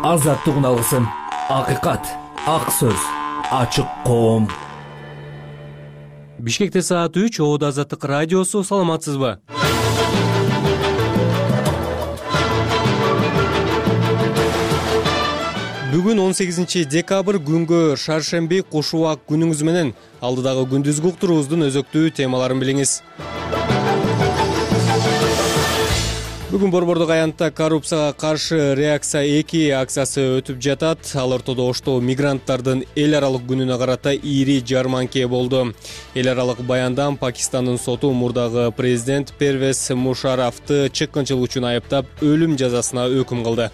Азаттык алгысым, акыйкат, ак сөз, ачык коом. Бишкекте саат 3, Оодо Азаттык радиосу. Саламатсызбы? Бүгүн 18 декабрь күнгө шаршемби кош убак күнүңүз менен. Алдыдагы күндүзгү уктуруубуздун өзөктүү темаларын билиңиз. Бүгүн Борбордук аянтта коррупцияга каршы реакция 2 акциясы өтүп жатат. Ал ортодо Ошто мигранттардын эл аралык күнүнө карата ири жарманке болду. Эл аралык баяндан Пакистандын соту мурдагы президент Первез Мушарафты чыккынчылык үчүн айыптап, өлүм жазасына өкүм кылды.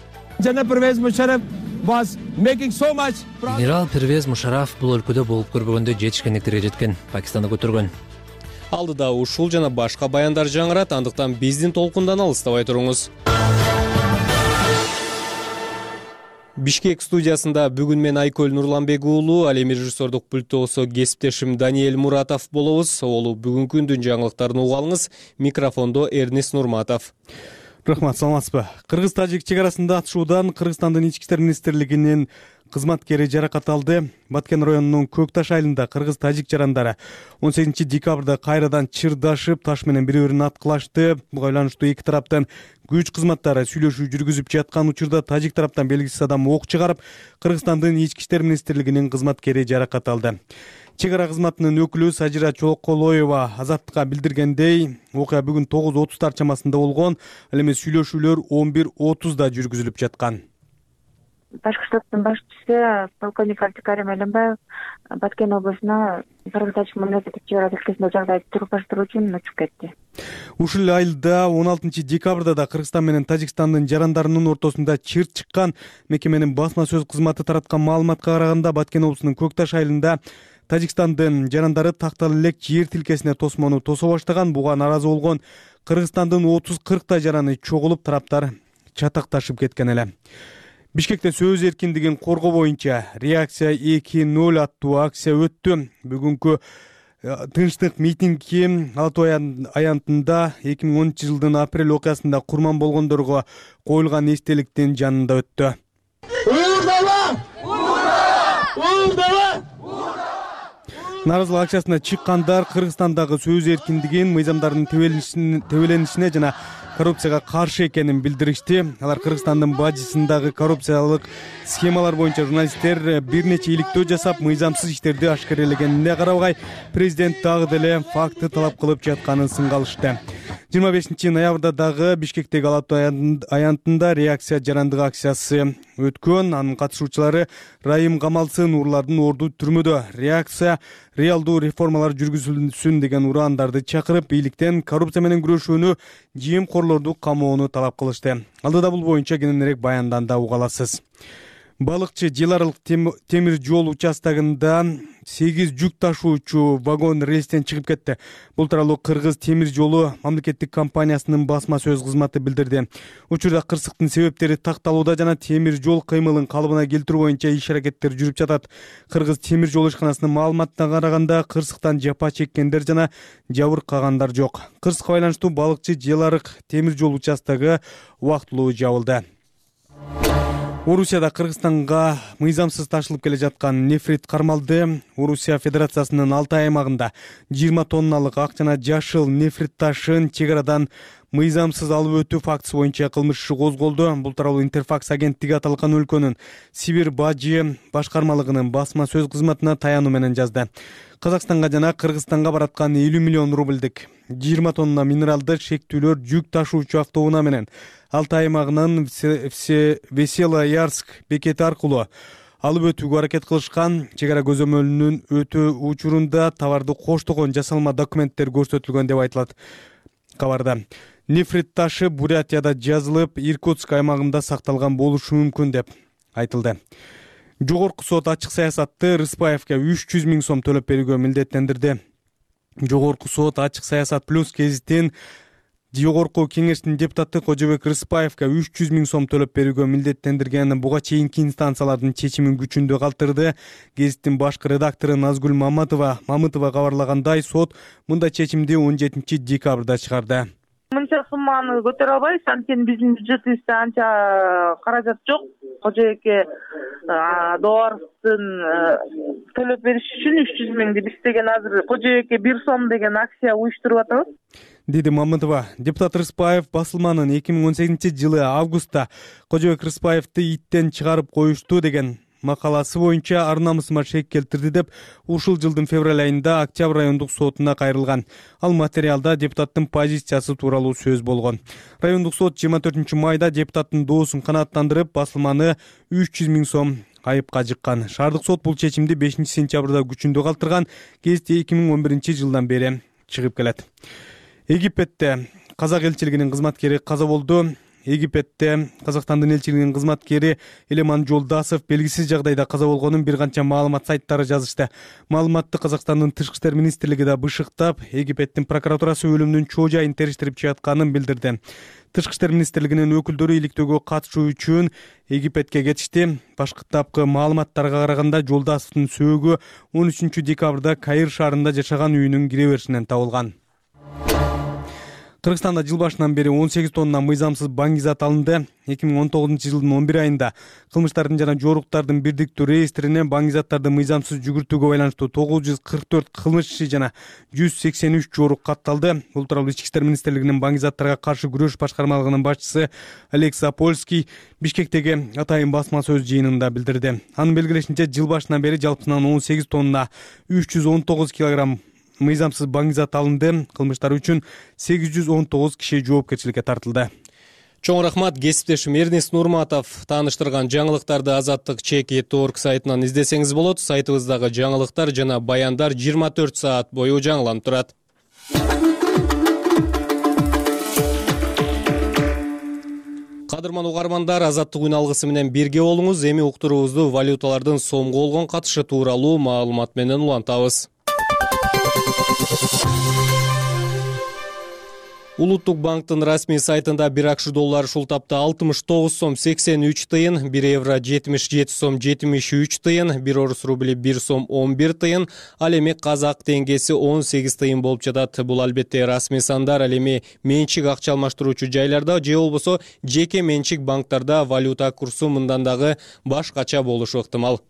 Генерал Первез Мушараф бул өлкөдө болуп көрбөгөндө жетишкендиктерге жеткен, Пакистанды көтөргөн. Алдыда ушул жана башка баяндар жаңырат, андыктан биздин толкундан алыстабай туруңуз. Бишкек студиясында бүгүн мен Айкөл Нурланбек уулу, ал эми режиссердук пульттосо кесиптешим Даниэль Муратов болобуз. Олу бүгүнкү күндүн жаңылыктарын уга алыңыз. Микрофондо Эрнис Нурматов. Рахмат, саламатсызбы? Кыргыз-тажик чек арасында атышуудан Кыргызстандын ички иштер министрлигинин кызматкери жаракат алды. Баткен районунун Көк Таш айылында кыргыз-тажик жарандары 18 декабрда кайрадан чырдашып, таш менен бири-бирин аткылашты. Буга байланыштуу эки тараптын күч кызматтары сүйлөшүү жүргүзүп жаткан учурда тажик тараптан белгисиз адам ок чыгарып, Кыргызстандын ички иштер министрлигинин кызматкери жаракат алды. Чек ара кызматынын өкүлү Сажира Чолоколоева Азаттыкка билдиргендей, окуя бүгүн 9:30 чамасында болгон. Ал эми сүйлөшүүлөр 11:30 жүргүзүлүп жаткан. Башкы штаттын башчысы полковник Артикарим Элембаев Баткен облусуна Кыргыз-тажик мамлекеттик чек ара чеккесинде жагдайды турукташтыруу үчүн учуп кетти. Ушул эле айылда 16 декабрда да Кыргызстан менен Тажикстандын жарандарынын ортосунда чырт чыккан. Мекеменин басма сөз кызматы тараткан маалыматка караганда, Баткен облусунун Көк Таш айылында Тажикстандын жарандары тактал элек жер тилкесине тосмону тосо баштаган. Буга нааразы болгон Кыргызстандын 30-40 жараны чогулуп, тараптар чатакташып кеткен эле. Бишкекте сөз эркиндигин коргоо боюнча реакция 2.0 аттуу акция өттү. Бүгүнкү тынчтык митинги Ала Тоо аянтында 2010 жылдын апрель окуясында курман болгондорго коюлган эстеликтин жанында өттү. Нааразылык акциясына чыккандар Кыргызстандагы сөз эркиндигин, мыйзамдардын тебеленишине жана коррупцияга каршы экенин билдиришти. Алар Кыргызстандын бажысындагы коррупциялык схемалар боюнча журналисттер бир нече иликтөө жасап, мыйзамсыз иштерди ашкерелегенине карабай, президент дагы деле факты талап кылып жатканын сынгалышты. 25 ноябрда дагы Бишкектеги Ала Тоо аянтында реакция жарандык акциясы өткөн. Анын катышуучулары Райым Камалсын урлардын орду түрмөдө реакция реалдуу реформалар жүргүзүлсүн деген урандарды чакырып, бийликтен коррупция менен күрөшүүнү, жемкорлорду камоону талап кылышты. Алдыда бул боюнча кененирээк баяндан да уга аласыз. Балыкчы жыл аралык темир жол участогунда 8 жүк ташуучу вагон рельстен чыгып кетти. Бул тууралуу Кыргыз темир жолу мамлекеттик компаниясынын басма сөз кызматы билдирди. Учурда кырсыктын себептери такталууда жана темир жол кыймылын калыбына келтирүү боюнча иш-аракеттер жүрүп жатат. Кыргыз темир жол ишканасынын маалыматына караганда, кырсыктан жапа чеккендер жана жабыркагандар жок. Кырсыкка байланыштуу балыкчы жыл аралык темир жол участогу убактылуу жабылды. Орусияда Кыргызстанга мыйзамсыз ташылып келе жаткан нефрит кармалды. Орусия Федерациясынын Алтай аймагында 20 тонналык ак жана жашыл нефрит ташын чек арадан мыйзамсыз алып өтүү фактысы боюнча кылмыш иши козголду. Бул тууралуу Интерфакс агенттиги аталган өлкөнүн Сибир бажы башкармалыгынын басма сөз кызматына таянуу менен жазды. Казакстанга жана Кыргызстанга бараткан 50 миллион рубльдик 20 тонна минералды шектүүлөр жүк ташуучу автоунаа менен Алтай аймагынын Веселоярск бекети аркылуу алып өтүүгө аракет кылышкан. Чек ара көзөмөлүнүн өтүү учурунда товарды коштогон жасалма документтер көрсөтүлгөн деп айтылат кабарда. Нефрит ташы Бурятияда жазылып, Иркутск аймагында сакталган болушу мүмкүн деп айтылды. Жогорку сот ачык саясатты Рыспаевке 300 000 сом төлөп берүүгө милдеттендирди. Жогорку сот ачык саясат плюс гезитин Жогорку кеңештин депутаты Кожобек Рыспаевка 300 000 сом төлөп берүүгө милдеттендирген. Буга чейинки инстанциялардын чечимин күчүндө калтырды. Гезиттин башкы редактору Назгүл Мамытова кабарлагандай, сот мындай чечимди 17 декабрда чыгарды. Мынча сумманы көтөрө албайбыз, анткени биздин бюджетибизде анча каражат жок. Кожоэке долларын төлөп бериш үчүн 300 миңди биз деген азыр Кожоэке 1 сом деген акция уюштуруп атабыз, деди Мамытова. Депутат Рыспаев басылманын 2018-жылы августта Кожоэк Рыспаевди иттен чыгарып коюшту деген макаласы боюнча ар намысыма шек келтирди деп ушул жылдын февраль айында Октябрь райондук сотуна кайрылган. Ал материалда депутаттын позициясы тууралуу сөз болгон. Райондук сот 24 майда депутаттын доосун канааттандырып, басылманы 300 миң сом айыпка жыккан. Шаардык сот бул чечимди 5 сентябрда күчүндө калтырган. Гезит 2011 жылдан бери чыгып келет. Египетте казак элчилигинин кызматкери каза болду. Египетте Казакстандын элчилигинин кызматкери Элеман Жолдасов белгисиз жагдайда каза болгонун бир канча маалымат сайттары жазышты. Маалыматты Казакстандын Тышкы иштер министрлиги да бышыктап, Египеттин прокуратурасы өлүмдүн чоо жайын териштирип чыгатканын билдирди. Тышкы иштер министрлигинин өкүлдөрү иликтөөгө катышуу үчүн Египетке кетишти. Башкы маалыматтарга караганда Жолдасовдун сөөгү 13 декабрда Каир шаарында жашаган үйүнүн кире беришинен табылган. Кыргызстанда жыл башынан бери 18 тонна мыйзамсыз баңгизат алынды. 2019 жылдын 11 айында кылмыштардын жана жоруктардын бирдиктүү реестрине баңгизаттарды мыйзамсыз жүгүртүүгө байланыштуу 944 кылмыш иши жана 183 жорук катталды. Бул тууралуу Ички иштер министрлигинин баңгизаттарга каршы күрөш башкармалыгынын башчысы Олег Сапольский Бишкектеги атайын басма сөз жыйынында билдирди. Анын белгилешинче, жыл башынан бери жалпысынан 18 тонна 319 килограмм мыйзамсыз баңгизат алынды. Кылмыштар үчүн 819 киши жоопкерчиликке тартылды. Чоң рахмат, кесиптешим Эрнест Нурматов тааныштырган жаңылыктарды Азаттык ЧК.org сайтынан издесеңиз болот. Сайтыбыздагы жаңылыктар жана баяндар 24 саат бою жаңыланып турат. Кадырман угармандар, Азаттык үн алгысы менен бирге болуңуз. Эми уктуруубузду валюталардын сомго болгон катышы тууралуу маалымат менен улантабыз. Улуттук банктын расмий сайтында 1 акш доллары ушул тапта 69 сом 83 тыйын, 1 евро 77 сом 73 тыйын, 1 орус рубли 1 сом 11 тыйын, ал эми казак теңгеси 18 тыйын болуп жатат. Бул албетте расмий сандар. Ал эми менчик акча алмаштыруучу жайларда же болбосо жеке менчик банктарда валюта курсу мындан дагы башкача болушу ыктымал.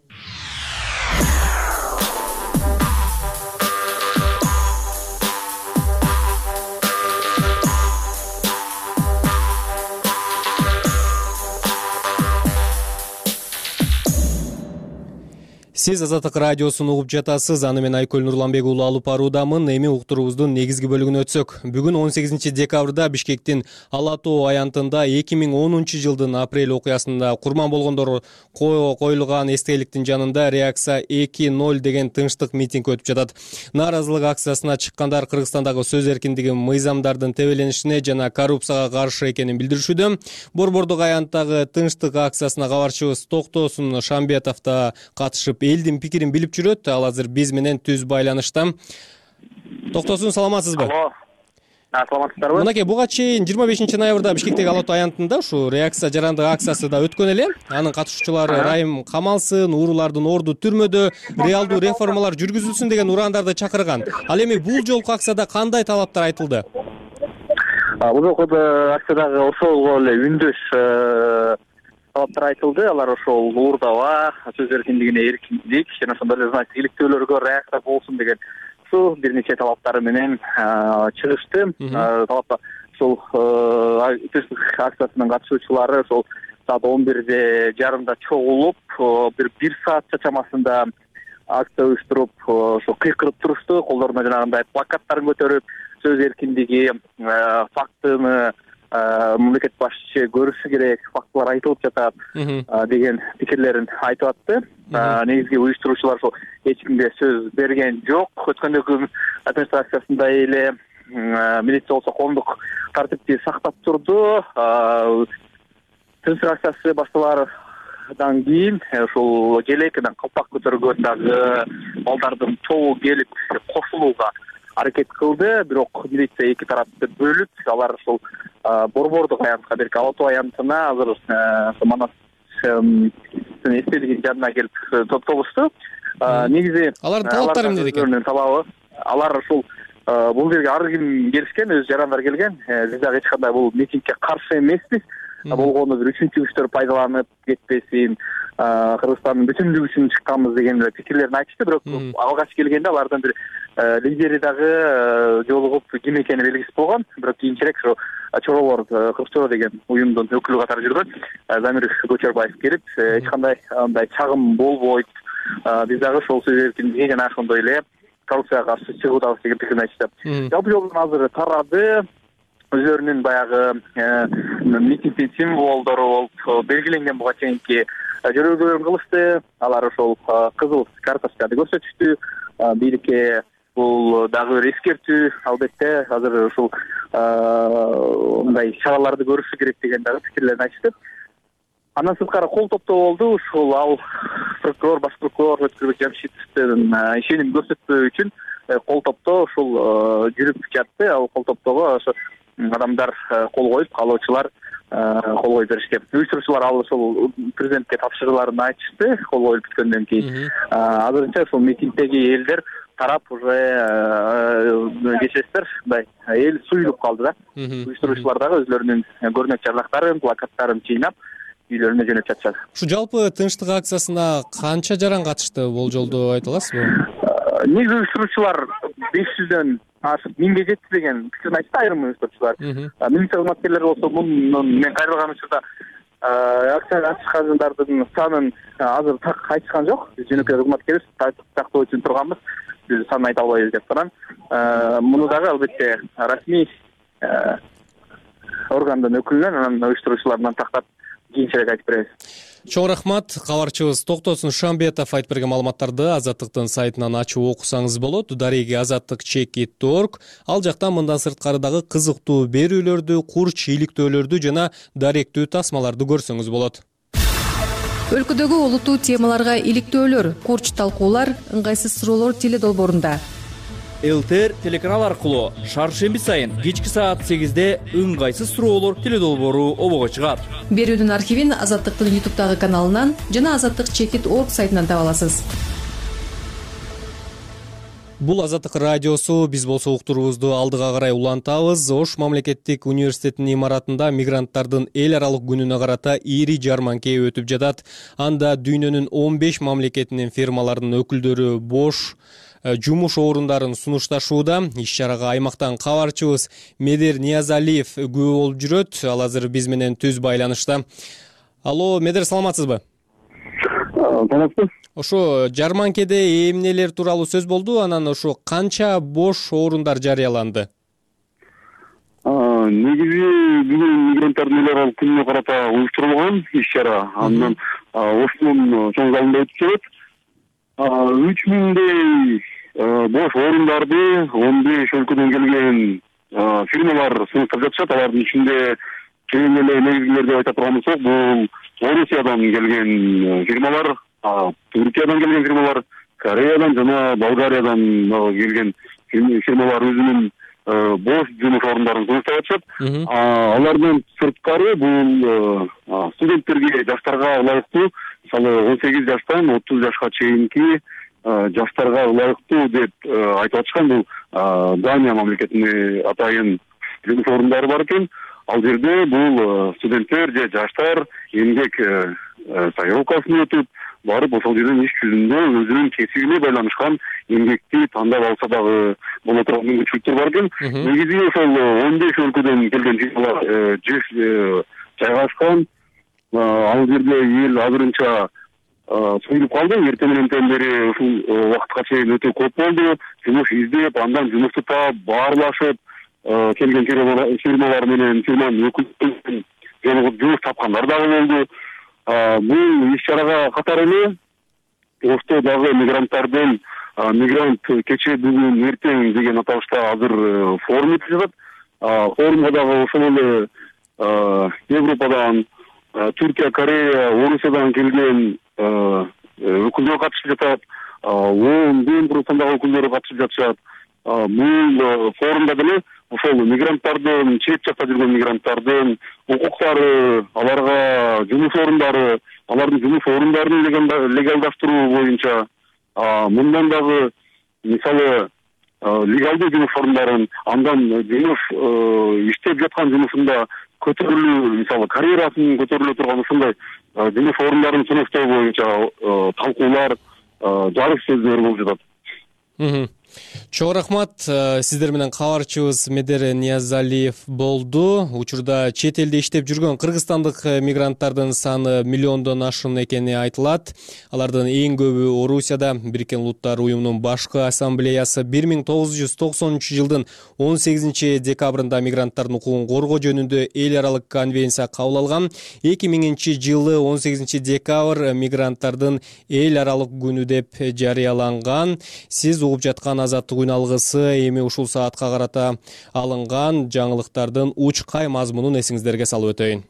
Сиз Азаттык радиосун угуп жатасыз. Аны мен Айкөл Нурланбек уулу алып баруудамын. Эми уктуруубуздун негизги бөлүгүнө өтсөк. Бүгүн 18 декабрда Бишкектин Ала-Тоо аянтында 2010 жылдын апрель окуясында курман болгондор коюлган эстеликтин жанында реакция 2.0 деген тынчтык митинг өтүп жатат. Нааразылык акциясына чыккандар Кыргызстандагы сөз эркиндиги, мыйзамдардын тебеленишине жана коррупцияга каршы экенин билдиришүүдө. Борбордук аянттагы тынчтык акциясына кабарчыбыз Токтосун Шамбетов да катышып элдин пикирин билип жүрөт. Ал азыр биз менен түз байланышта. Токтосун, саламатсызбы? Алло. Саламатсыздарбы? Мынакей буга чейин 25 ноябрда Бишкектеги Ала-Тоо аянтында ушу реакция жарандык акциясы да өткөн эле. Анын катышуучулары Райым камалсын, уруулардын орду түрмөдө, реалдуу реформалар жүргүзүлсүн деген урандарды чакырган. Ал эми бул жолку акцияда кандай талаптар айтылды? Бул жолку акциядагы ошол эле үндөш талаптар айтылды. Алар ошол уурдаба, сөз эркиндигине эркиндик жана ошондой эле иликтөөлөргө реакция болсун деген бир нече талаптары менен чыгышты. Талапта ошол акциясынын катышуучулары ошол саат 11:30 чогулуп, бир саатча чамасында акция уюштуруп, ошо кыйкырып турушту. Колдоруна жанагындай плакаттарын көтөрүп, сөз эркиндиги фактыны мамлекет башчы көрүшү керек, фактылар айтылып жатат деген пикирлерин айтып атты. Негизги уюштуруучулар ошо эч кимге сөз берген жок. Өткөндөгү администрациясында эле милиция болсо коомдук тартипти сактап турду. Тынчтык акциясы башталардан кийин ошол желекеден калпак көтөргөн дагы балдардын тобу келип кошулууга аракет кылды. Бирок милиция эки тарапты бөлүп, алар ошол борбордук аянтка, берки Ала-Тоо аянтына азыр Манас эстелигинин жанына келип топтолушту. Негизи алардын талаптары эмне экен? Алар ушул бул жерге ар ким келишкен, өз жарандар келген. Биз дагы эч кандай бул митингге каршы эмеспиз. Болгону бир үчүнчү күчтөр пайдаланып кетпесин, Кыргызстандын бүтүнлүгү үчүн чыкканбыз деген пикирлерин айтышты. Бирок алгач келгенде алардын бир лидери дагы жолугуп ким экени белгисиз болгон. Бирок кийинчерээк ошо Чоролор Кыргызча деген уюмдун өкүлү катары жүргөн Замир Көчөрбаев келип, эч кандай андай чагым болбойт. Биз дагы ошол сөз эркиндиги жана ошондой эле коррупцияга каршы чыгуудабыз деген пикирин айтышты. Жалпы жолдон азыр тарады. Өзлөрүнүн баягы митингдин символдору болуп белгиленген буга чейинки жөрөөлүүлөрүн кылышты. Алар ошол кызыл карточканы көрсөтүштү. Бийликке бул дагы бир эскертүү. Албетте азыр ушул мындай чараларды көрүшү керек деген дагы пикирлерин айтышты. Андан сырткары кол топтоо болду. Ушул ал прокурор, баш прокурор Өткүрбек Жамшитовдун ишеним көрсөтпөө үчүн кол топтоо ушул жүрүп жатты. Ал кол топтоого ошо адамдар кол коюп, каалоочулар кол коюп беришкен. Уюштуруучулар ал ошол президентке тапшырууларын айтышты кол коюлуп бүткөндөн кийин. Азырынча ошол митингдеги элдер тарап уже кечесиздер, мындай эл суюлуп калды да. Уюштуруучулар дагы өзлөрүнүн көрнөк жарнактарын, плакаттарын чыйнап үйлөрүнө жөнөп жатышат. Ушу жалпы тынчтык акциясына канча жаран катышты, болжолду айта аласызбы? Негизи уюштуруучулар 500дөн ашып 1000ге жетти деген пикирин айтты айрым уюштуруучулар. Милиция кызматкерлери болсо мен кайрылган учурда акцияга катышкандардын санын азыр так айтышкан жок. Биз жөнөкөй кызматкербиз, тактоо үчүн турганбыз. Биз санын айта албайбыз деп турган. Муну дагы албетте расмий органдын өкүлүнөн, анан уюштуруучулардан тактап кийинчерээк айтып беребиз. Чоң рахмат. Кабарчыбыз Токтосун Шамбетов айтып берген маалыматтарды Азаттыктын сайтынан ачып окусаңыз болот. Дареги azattik.org. Ал жакта мындан сырткары дагы кызыктуу берүүлөрдү, курч иликтөөлөрдү жана даректүү тасмаларды көрсөңүз болот. Өлкөдөгү олуттуу темаларга иликтөөлөр, курч талкуулар, ыңгайсыз суроолор теле долбоорунда. ЛТР телеканал аркылуу шаршемби сайын кечки саат 8-де ыңгайсыз суроолор теле долбоору обого чыгат. Берүүдүн архивин Азаттыктын YouTube'дагы каналынан жана azattik.org сайтынан таба аласыз. Бул Азаттык радиосу. Биз болсо уктуруубузду алдыга карай улантабыз. Ош мамлекеттик университетинин имаратында мигранттардын эл аралык күнүнө карата ири жарманке өтүп жатат. Анда дүйнөнүн 15 мамлекетинин фирмаларынын өкүлдөрү бош жумуш орундарын сунушташууда. Иш-чарага аймактан кабарчыбыз Медер Ниязалиев күбө болуп жүрөт. Ал азыр биз менен түз байланышта. Алло, Медер, саламатсызбы? Саламатсызбы. Ошо жарманкеде эмнелер тууралуу сөз болду, анан ошо канча бош орундар жарыяланды? Негизи бүгүн мигранттардын эл аралык күнүнө карата уюштурулган иш-чара. Андан Оштун чоң залында өтүп жатат. 3000дей бош орундарды 15 өлкөдөн келген фирмалар сунуштап жатышат. Алардын ичинде кең эле негизгилерди айта турган болсок, бул Орусиядан келген фирмалар, Түркиядан келген фирмалар, Кореядан жана Болгариядан келген фирмалар өзүнүн бош жумуш орундарын сунуштап жатышат. Алардан сырткары бул студенттерге, жаштарга ылайыктуу, мисалы 18 жаштан 30 жашка чейинки жаштарга ылайыктуу деп айтып атышкан. Бул Дания мамлекетине атайын жумуш орундары бар экен. Ал жерде бул студенттер же жаштар эмгек стажировкасын өтүп, барып ошол жерден иш жүзүндө өзүнүн кесибине байланышкан эмгекти тандап алса дагы боло турган мүмкүнчүлүктөр бар экен. Негизи ошол 15 өлкөдөн келген фирмалар жайгашкан. Ал жерде эл азырынча суюлуп калды. Эртең менен бери ушул убакытка чейин өтө көп болду. Жумуш издеп, андан жумушту таап, баарлашып келген фирмалар менен фирманын өкүлдөрү жолугуп жумуш тапкандар дагы болду. Бул иш-чарага катар эле Ошто дагы мигранттардын мигрант кечээ, бүгүн, эртең деген аталышта азыр форум өтүп жатат. Форумга дагы ошол эле Европадан, Түркия, Корея, Орусиядан келген өкүлдөр катышып жатат. ООНдун Кыргызстандагы өкүлдөрү катышып жатышат. Бул форумда деле ошол мигранттардын, чет жакта жүргөн мигранттардын укуктары, аларга жумуш орундары, алардын жумуш орундарын легалдаштыруу боюнча, мындан дагы мисалы легалдуу жумуш орундарын, андан жумуш иштеп жаткан жумушунда көтөрүлүү, мисалы карьерасын көтөрүлө турган ушундай жумуш орундарын сунуштоо боюнча талкуулар, жарыш сөздөр болуп жатат. Чоң рахмат. Сиздер менен кабарчыбыз Медере Ниязалиев болду. Учурда чет элде иштеп жүргөн кыргызстандык мигранттардын саны миллиондон ашуун экени айтылат. Алардын эң көбү Орусияда. Бириккен Улуттар уюмунун башкы ассамблеясы 1990 жылдын 18 декабрында мигранттардын укугун коргоо жөнүндө эл аралык конвенция кабыл алган. 2000 жылы 18 декабрь мигранттардын эл аралык күнү деп жарыяланган. Сиз угуп жаткан Азаттык үн алгысы эми ушул саатка карата алынган жаңылыктардын учкай мазмунун эсиңиздерге салып өтөйүн.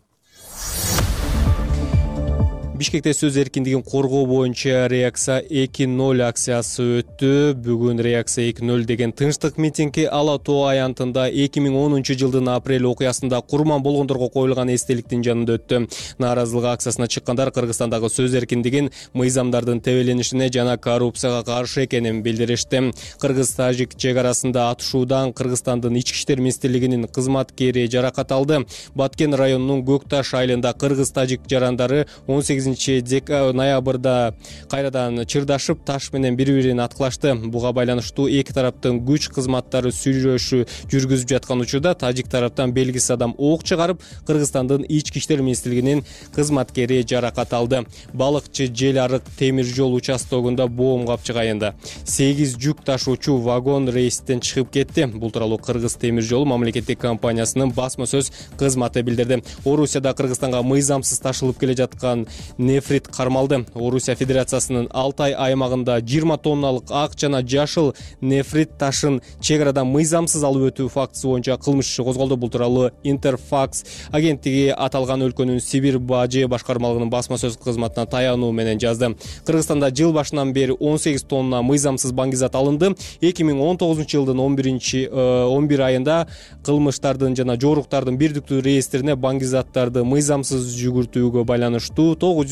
Бишкекте сөз эркиндигин коргоо боюнча реакция 2.0 акциясы өттү. Бүгүн реакция 2.0 деген тынчтык митинги Ала Тоо аянтында 2010 жылдын апрель окуясында курман болгондорго коюлган эстеликтин жанында өттү. Нааразылык акциясына чыккандар Кыргызстандагы сөз эркиндигин, мыйзамдардын тебеленишине жана коррупцияга каршы экенин билдиришти. Кыргыз-тажик чек арасында атышуудан Кыргызстандын ички иштер министрлигинин кызматкери жаракат алды. Баткен районунун Көк Таш айылында кыргыз-тажик жарандары 18 ноябрда кайрадан чырдашып, таш менен бири-бирин аткылашты. Буга байланыштуу эки тараптын күч кызматтары сүйлөшүү жүргүзүп жаткан учурда тажик тараптан белгисиз адам ок чыгарып, Кыргызстандын ички иштер министрлигинин кызматкери жаракат алды. Балыкчы Жел арык темир жол участогунда бом капчык айында 8 жүк ташуучу вагон рейстен чыгып кетти. Бул тууралуу Кыргыз темир жол мамлекеттик компаниясынын басма сөз кызматы билдирди. Орусияда Кыргызстанга мыйзамсыз ташылып келе жаткан нефрит кармалды. Орусия Федерациясынын Алтай аймагында 20 тонналык ак жана жашыл нефрит ташын чек арадан мыйзамсыз алып өтүү фактысы боюнча кылмыш иши козголду. Бул тууралуу Интерфакс агенттиги аталган өлкөнүн Сибир бажы башкармалыгынын басма сөз кызматына таянуу менен жазды. Кыргызстанда жыл башынан бери 18 тонна мыйзамсыз баңгизат алынды. 2019 жылдын 11 айында кылмыштардын жана жоруктардын бирдиктүү реестрине баңгизаттарды мыйзамсыз жүгүртүүгө байланыштуу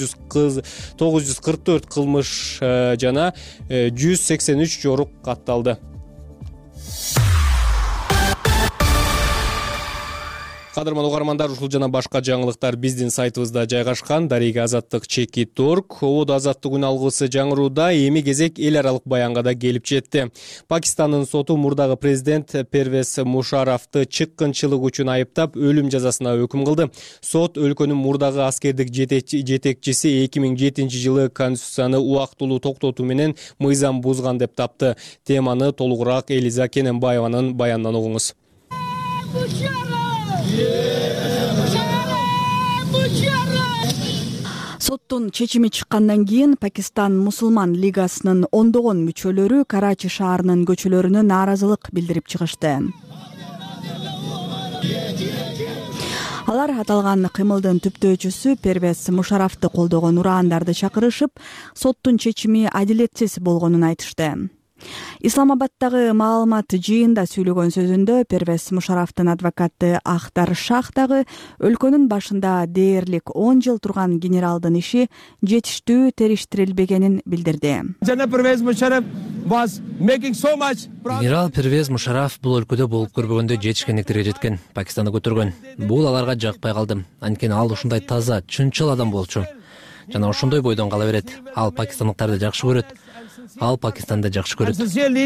944 кылмыш жана 183 жорук катталды. Кадырман угармандар, ушул жана башка жаңылыктар биздин сайтыбызда жайгашкан. Дареги Азаттык.org. Ободо Азаттык үн алгысы жаңырууда эми кезек эл аралык баянга да келип жетти. Пакистандын соту мурдагы президент Первез Мушарафты чыккынчылык үчүн айыптап, өлүм жазасына өкүм кылды. Сот өлкөнүн мурдагы аскердик жетекчиси 2007 жылы конституцияны убактылуу токтотуу менен мыйзам бузган деп тапты. Теманы толугураак Элиза Кененбаеванын баянынан угуңуз. Соттун чечими чыккандан кийин Пакистан Мусулман лигасынын ондогон мүчөлөрү Карачи шаарынын көчөлөрүнө нааразылык билдирип чыгышты. Алар аталган кыймылдын түптөөчүсү Первез Мушарафты колдогон ураандарды чакырышып, соттун чечими адилетсиз болгонун айтышты. Исламабадтагы маалымат жыйында сүйлөгөн сөзүндө Первез Мушарафтын адвокаты Ахтар Шах дагы өлкөнүн башында дээрлик 10 жыл турган генералдын иши жетиштүү териштирилбегенин билдирди. Генерал Первез Мушараф бул өлкөдө болуп көрбөгөндө жетишкендиктерге жеткен, Пакистанды көтөргөн. Бул аларга жакпай калды. Анткени ал ушундай таза, чынчыл адам болчу. Жана ошондой бойдон кала берет. Ал пакистандыктарды жакшы көрөт. Ал Пакистанды жакшы көрөт.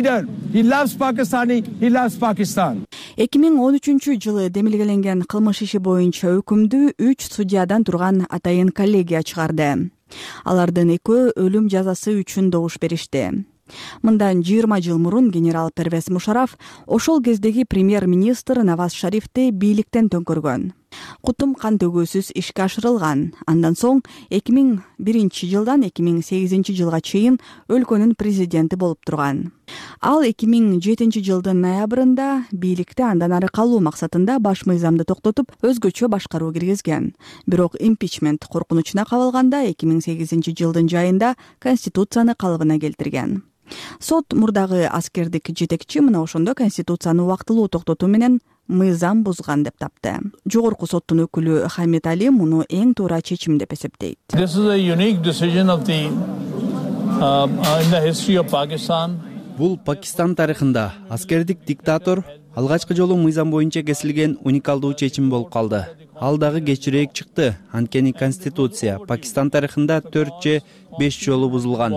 2013 жылы демилгеленген кылмыш иши боюнча өкүмдү 3 судьядан турган атайын коллегия чыгарды. Алардын экөө өлүм жазасы үчүн добуш беришти. Мындан 20 жыл мурун генерал Первез Мушараф ошол кездеги премьер-министр Наваз Шарифти бийликтен төңкөргөн. Кутум кан төгүүсүз ишке ашырылган. Андан соң 2001 жылдан 2008 жылга чейин өлкөнүн президенти болуп турган. Ал 2007 жылдын ноябрында бийликте андан ары калуу максатында баш мыйзамды токтотуп, өзгөчө башкаруу киргизген. Бирок импичмент коркунучуна кабылганда 2008 жылдын жайында конституцияны калыбына келтирген. Сот мурдагы аскердик жетекчи мына ошондо конституцияны убактылуу токтотуу менен мыйзам бузган деп тапты. Жогорку соттун өкүлү Хамид Али муну эң туура чечим деп эсептейт. Бул Пакистан тарыхында аскердик диктатор алгачкы жолу мыйзам боюнча кесилген уникалдуу чечим болуп калды. Ал дагы кечирээк чыкты. Анткени Конституция Пакистан тарыхында 4 же 5 жолу бузулган.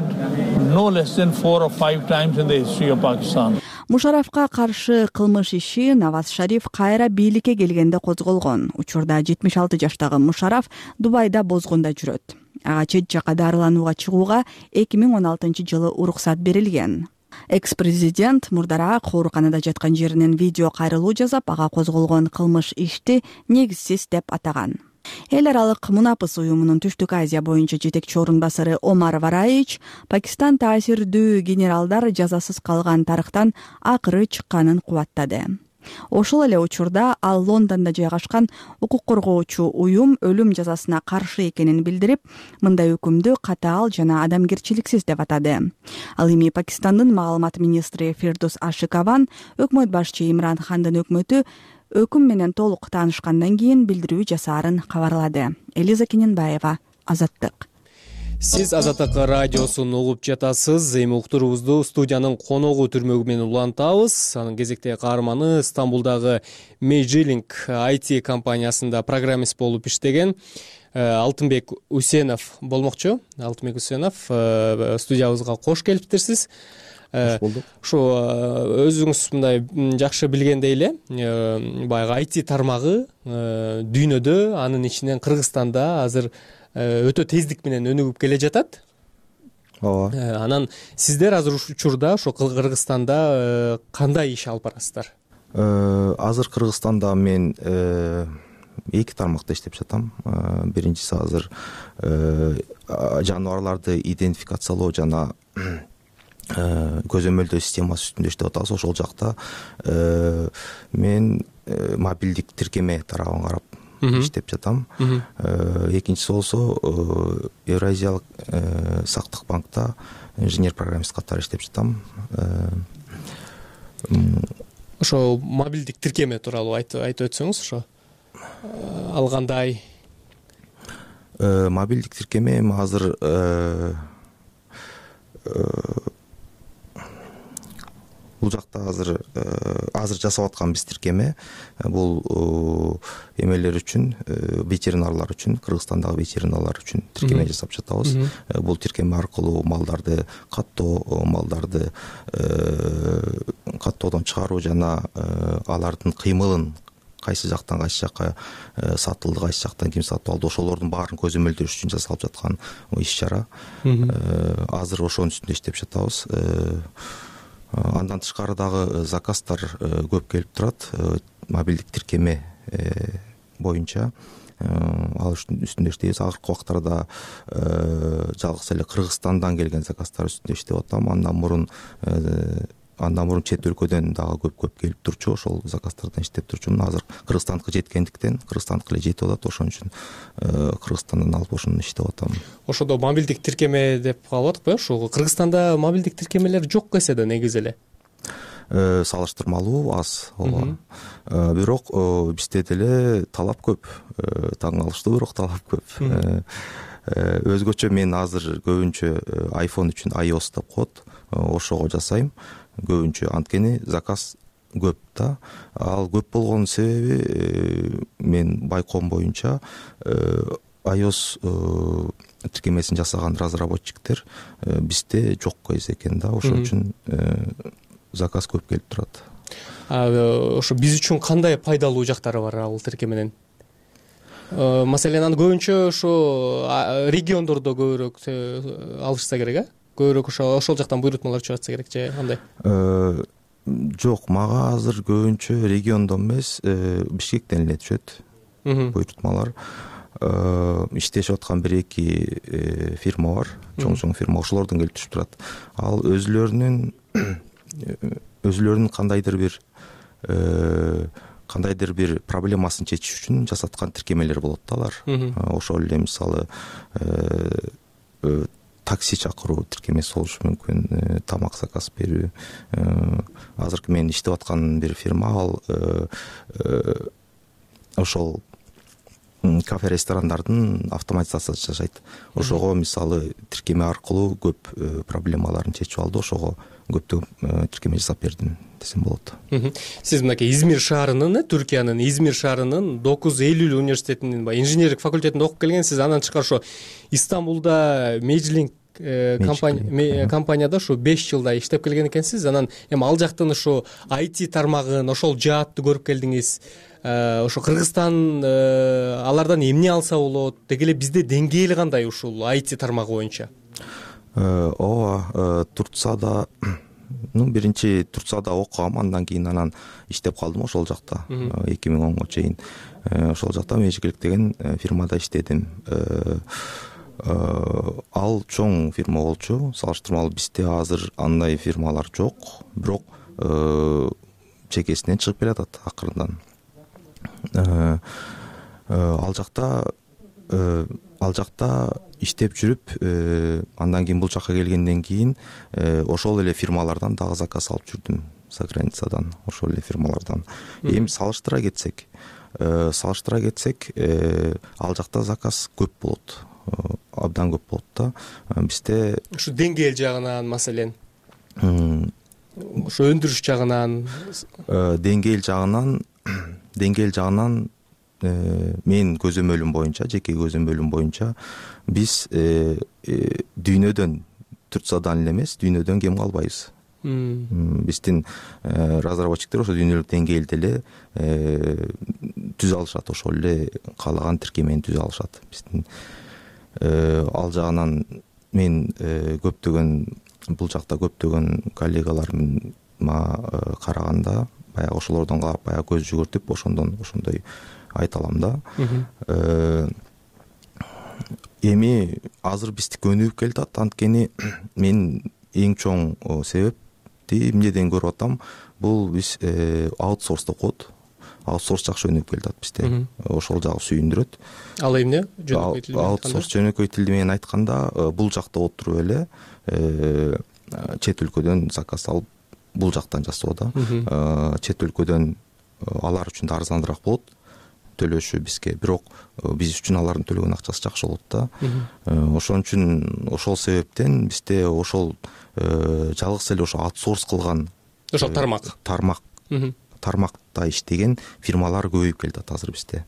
Мушарафка каршы кылмыш иши Наваз Шариф кайра бийликке келгенде козголгон. Учурда 76 жаштагы Мушараф Дубайда бозгунда жүрөт. Ага чет жака дарыланууга чыгууга 2016-жылы уруксат берилген. Экс-президент мурдараак ооруканада жаткан жеринен видео кайрылуу жасап, ага козголгон кылмыш ишти негизсиз деп атаган. Эл аралык Мунапыс уюмунун Түштүк Азия боюнча жетекчи орун басары Омар Вараич Пакистан таасирдүү генералдар жазасыз калган тарыхтан акыры чыкканын кубаттады. Ошол эле учурда ал Лондондо жайгашкан укук коргоочу уюм өлүм жазасына каршы экенин билдирип, мындай өкүмдү катаал жана адамгерчиликсиз деп атады. Ал эми Пакистандын маалымат министри Фирдус Ашикаван өкмөт башчы Имран Хандын өкмөтү өкүм менен толук таанышкандан кийин билдирүү жасаарын кабарлады. Элиза Кененбаева, Азаттык. Сиз Азаттык радиосун угуп жатасыз. Эми уктуруубузду студиянын коногу түрмөгү менен улантабыз. Анын кезектеги каарманы Стамбулдагы Мейжилинг IT компаниясында программист болуп иштеген Алтынбек Усенов болмокчу. Алтынбек Усенов, студиябызга кош келиптирсиз. Кош болдук. Ошо өзүңүз мындай жакшы билгендей эле, баягы IT тармагы дүйнөдө, анын ичинен Кыргызстанда азыр өтө тездик менен өнүгүп келе жатат. Ооба. Анан сиздер азыр учурда ошо Кыргызстанда кандай иш алып барасыздар? Азыр Кыргызстанда мен эки тармакта иштеп жатам. Биринчиси азыр жаныбарларды идентификациялоо жана көзөмөлдөө системасы үстүндө иштеп атабыз. Ошол жакта мен мобилдик тиркеме тарабын карап иштеп жатам. Экинчиси болсо Евразиялык сактык банкта инженер-программист катары иштеп жатам. Ошо мобилдик тиркеме тууралуу айтып өтсөңүз, ошо ал кандай? Мобилдик тиркеме азыр бул жакта азыр жасап атканбыз тиркеме. Бул эмелер үчүн, ветеринарлар үчүн, Кыргызстандагы ветеринарлар үчүн тиркеме жасап жатабыз. Бул тиркеме аркылуу малдарды каттоо, малдарды каттоодон чыгаруу жана алардын кыймылын кайсы жактан кайсы жакка сатылды, кайсы жактан ким сатып алды, ошолордун баарын көзөмөлдөш үчүн жасалып жаткан иш-чара. Азыр ошонун үстүндө иштеп жатабыз. Андан тышкары дагы заказдар көп келип турат. Мобилдик тиркеме боюнча ал үстүндө иштейбиз. Акыркы убактарда жалгыз эле Кыргызстандан келген заказдар үстүндө иштеп атам. Андан мурун чет өлкөдөн дагы көп келип турчу, ошол заказдардан иштеп турчумун. Азыр Кыргызстанга жеткендиктен, Кыргызстанга эле жетип атат, ошон үчүн Кыргызстандан алып ошону иштеп атам. Ошодо мобилдик тиркеме деп калып атпайбы? Ошо Кыргызстанда мобилдик тиркемелер жок десе да негизи эле. Салыштырмалуу аз, ооба. Бирок бизде деле талап көп. Таң калыштуу, бирок талап көп. Өзгөчө мен азыр көбүнчө iPhone үчүн iOS деп коет, ошого жасайм. Көбүнчө анткени заказ көп да. Ал көп болгонун себеби мен байкоом боюнча iOS тиркемесин жасаган разработчиктер бизде жок экен да. Ошон үчүн заказ көп келип турат. Ошо биз үчүн кандай пайдалуу жактары бар ал тиркеменин? Маселен, аны көбүнчө ошо региондордо көбүрөөк алышса керек, көбүрөөк ошол жактан буйрутмалар чыгып атса керек же кандай? Жок, мага азыр көбүнчө региондон эмес, Бишкектен эле түшөт буйрутмалар. Иштешип аткан бир эки фирма бар, чоң фирма, ошолордон келип түшүп турат. Ал өзүлөрүнүн кандайдыр бир проблемасын чечиш үчүн жасаткан тиркемелер болот да алар. Ошол эле мисалы такси чакыруу тиркемеси болушу мүмкүн, тамак заказ берүү. Азыркы мен иштеп аткан бир фирма, ал ошол кафе ресторандардын автоматизациясы жашайт. Ошого мисалы тиркеме аркылуу көп проблемаларын чечип алды. Ошого көптөгөн тиркеме жасап бердим десем болот. Сиз мынакей Измир шаарынын, Түркиянын Измир шаарынын 9 Эйлүл университетинин инженерлик факультетинде окуп келгенсиз. Андан тышкары ошо Истамбулда Мейджлинг компанияда ушу 5 жылдай иштеп келген экенсиз. Анан эми ал жактын ушу IT тармагын, ошол жаатты көрүп келдиңиз. Ошо Кыргызстан алардан эмне алса болот? Деги эле бизде деңгээли кандай ушул IT тармагы боюнча? Ооба, Турцияда биринчи Турцияда окугам, андан кийин анан иштеп калдым ошол жакта 2010 чейин. Ошол жакта Мейджлинг деген фирмада иштедим. Ал чоң фирма болчу. Салыштырмалуу бизде азыр андай фирмалар жок, бирок чекесинен чыгып келатат акырындан. Ал жакта иштеп жүрүп, андан кийин бул жакка келгенден кийин ошол эле фирмалардан дагы заказ алып жүрдүм, за границадан, ошол эле фирмалардан. Эми салыштыра кетсек, ал жакта заказ көп болот. Абдан көп болот да. Бизде ушу деңгээл жагынан, маселен, ушу өндүрүш жагынан, деңгээл жагынан менин көзөмөлүм боюнча, жеке көзөмөлүм боюнча, биз дүйнөдөн, Турциядан эле эмес, дүйнөдөн кем калбайбыз. Биздин разработчиктер ошо дүйнөлүк деңгээлде эле түзө алышат, ошол эле каалаган тиркемени түзө алышат. Биздин ал жагынан мен бул жакта көптөгөн коллегаларыма караганда баягы ошолордон баягы көз жүгүртүп, ошондой айта алам да. Эми азыр биздики өнүгүп келатат, анткени мен эң чоң себепти эмнеден көрүп атам, бул биз аутсорс окуп, аутсорс жакшы өнүгүп келатат бизде. Ошол жагы сүйүндүрөт. Ал эмне? Аутсорс жөнөкөй тилде менен айтканда, бул жакта отуруп эле чет өлкөдөн заказ алып, бул жактан жасоо да. Чет өлкөдөн алар үчүн да арзаныраак болот төлөшү бизге, бирок биз үчүн алардын төлөгөн акчасы жакшы болот да. Ошон үчүн ошол себептен бизде ошол жалгыз эле ошо аутсорс кылган ошол тармакта иштеген фирмалар көбөйүп келатат азыр бизде.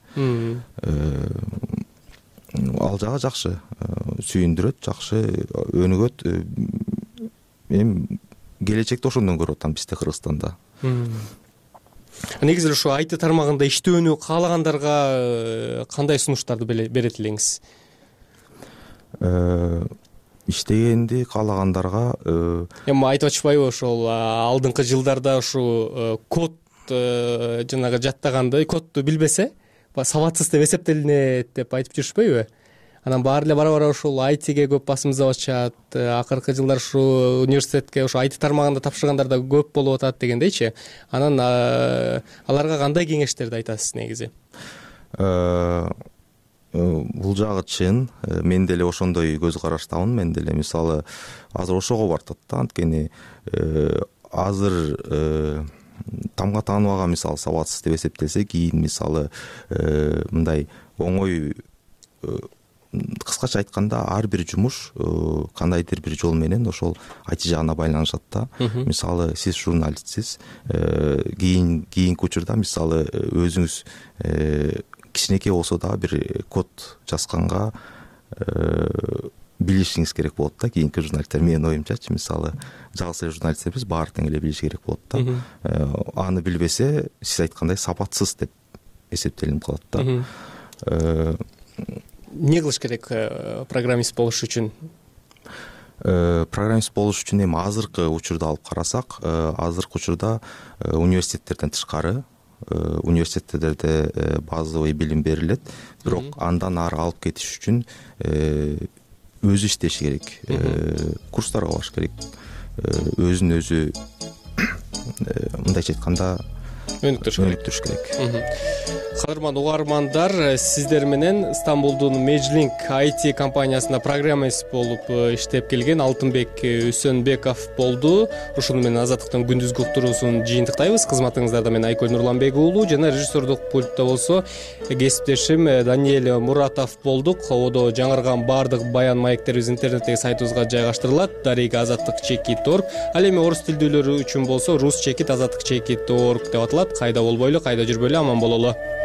Ал жагы жакшы, сүйүндүрөт, жакшы өнүгөт. Эми келечекте ошондон көрүп атам бизде Кыргызстанда. Негизи ошо IT тармагында иштөөнү каалагандарга кандай сунуштарды берет элеңиз? Иштегенди каалагандарга эми айтып атышпайбы, ошол алдыңкы жылдарда ушу код жанагы жаттаганды, кодду билбесе сабатсыз деп эсептелинет деп айтып жүрүшпөйбү? Анан баары эле бара-бара ушул ITге көп басым жасап атышат. Акыркы жылдар ушу университетке ушу IT тармагында тапшыргандар да көп болуп атат дегендейчи. Анан аларга кандай кеңештерди айтасыз негизи? Бул жагы чын. Мен деле ошондой көз караштамын. Мен деле мисалы азыр ошого бартат да, анткени азыр тамга тааныбаган мисалы сабатсыз деп эсептелсе, кийин мисалы мындай оңой, кыскача айтканда ар бир жумуш кандайдыр бир жол менен ошол IT жагына байланышат да. Мисалы сиз журналистсиз, кийинки учурда мисалы өзүңүз кичинекей болсо да бир код жазганга билишиңиз керек болот да. Кийинки журналисттер, менин оюмчачы, мисалы жалгыз эле журналисттер эмес, баары тең эле билиши керек болот да. Аны билбесе, сиз айткандай сапатсыз деп эсептелинип калат да. Эмне кылыш керек программист болуш үчүн? Программист болуш үчүн эми азыркы учурда алып карасак, азыркы учурда университеттерден тышкары, университеттерде базовый билим берилет, бирок андан ары алып кетиш үчүн өзү иштеш керек, курстарга барыш керек, өзүн өзү мындайча айтканда өнүктүрүш керек. Кадырман угармандар, сиздер менен Стамбулдун Мejlink IT компаниясында программист болуп иштеп келген Алтынбек Үсөнбеков болду. Ушуну менен Азаттыктын күндүзгү уктуруусун жыйынтыктайбыз. Кызматыңыздарда мен Айкөл Нурланбек уулу жана режиссердук пультта болсо кесиптешим Даниэль Муратов болдук. Ободо жаңырган баардык баян маектерибиз интернеттеги сайтыбызга жайгаштырылат. Дарега азаттык чекит.org. Ал эми орус тилдүүлөрү үчүн болсо rus chekit azattik chekit.org деп аталат. Кайда болбойлу, кайда жүрбөйлү, аман бололу.